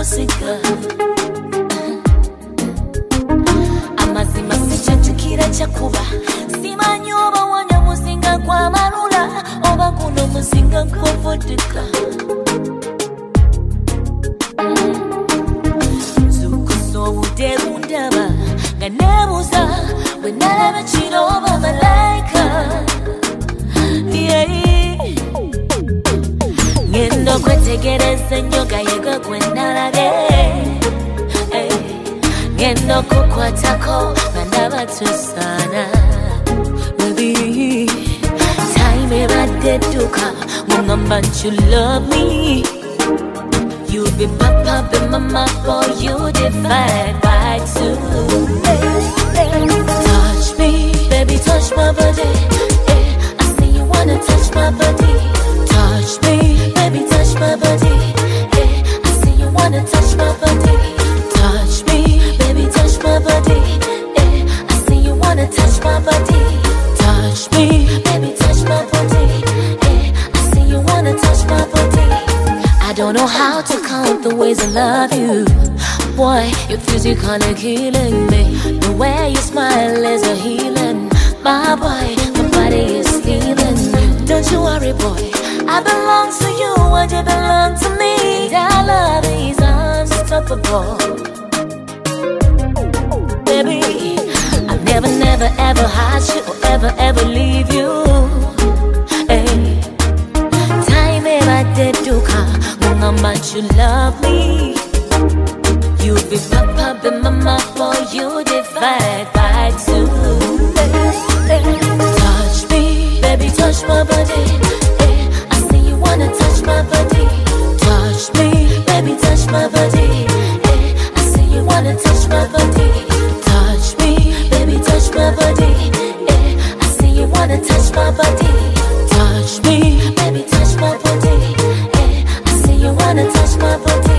musiga amazima sikyajjukira kyakuba simanyi oba wanya muzinga gwa malula oba guno muzinga gwa vodka zukusa obudde bundaba nga neebuuza bwe nalaba kiro oba malayika ngenda okwetegereza ennyo gayega gwe nalabye ngenda okukwatako nga ndaba tusaana baby time ebadde edduka muŋŋamba nti you love me you be papa be mama boy you divide by two touch me baby touch my body I see you wanna touch my body touch me baby touch my body I see you wanna touch my body touch me baby touch my body I see you wanna touch my body touch me baby touch my body I see you wanna touch my body I don't know how to count the ways I love you boy you're physically killing me the way you smile is a healing my boy my body is healing you don't you worry boy I belong to you and you belong to me our love is unstoppable baby I'll never never ever hide you or ever leave you hey time ebadde edduka muŋŋamba nti you love me you be papa be mama boy you divide by two touch me baby touch my body I see you wanna touch my body touch me baby touch my body I see you wanna touch my body touch me baby touch my body I see you wanna touch my body touch me baby touch my body I see you wanna touch my body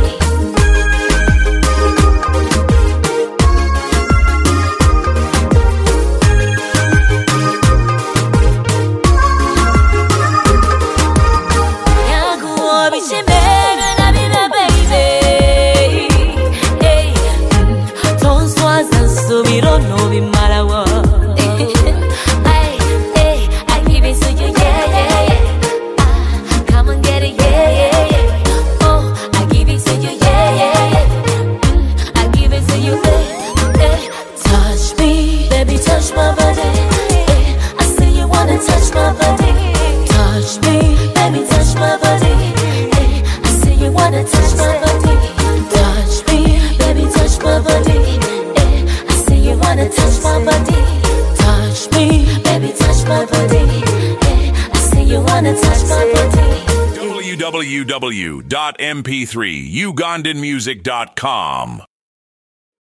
www.mp3ugandanmusic.com